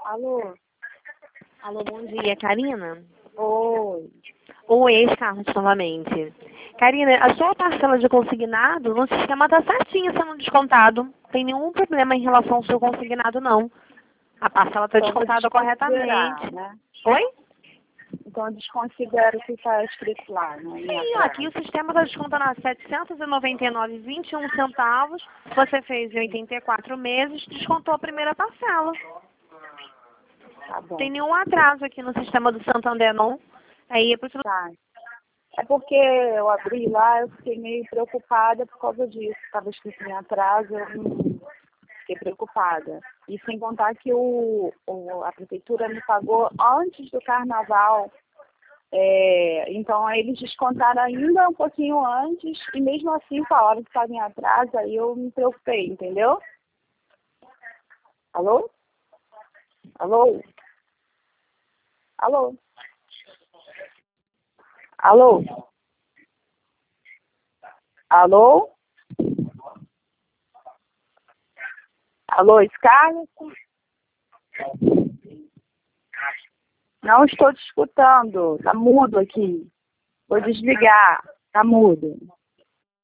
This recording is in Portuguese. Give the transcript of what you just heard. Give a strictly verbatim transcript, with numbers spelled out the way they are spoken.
Alô? Alô, bom dia, Karina? Oi. Oi, Carlos, novamente. Karina, a sua parcela de consignado no sistema está certinha sendo descontado. Não tem nenhum problema em relação ao seu consignado, não. A parcela está Então, vou descontada desconsiderar, corretamente. né? Oi? Então, eu desconsidero o que está escrito lá, né? Minha Sim, ó, praia. aqui o sistema está descontando a setecentos e noventa e nove reais e vinte e um centavos. Você fez em oitenta e quatro meses, descontou a primeira parcela. Tá Não bom. tem nenhum atraso aqui no sistema do Santander, não. Aí é por isso. Tá. É porque eu abri lá, eu fiquei meio preocupada por causa disso. Estava escrito em atraso, eu não fiquei preocupada. E sem contar que o, o, a prefeitura me pagou antes do carnaval. É, então, aí eles descontaram ainda um pouquinho antes, e mesmo assim, com a hora que estava em atraso, aí eu me preocupei, entendeu? Alô? Alô? Alô? Alô? Alô? Alô, Scarlett? Não estou te escutando. Tá mudo aqui. Vou desligar. Tá mudo.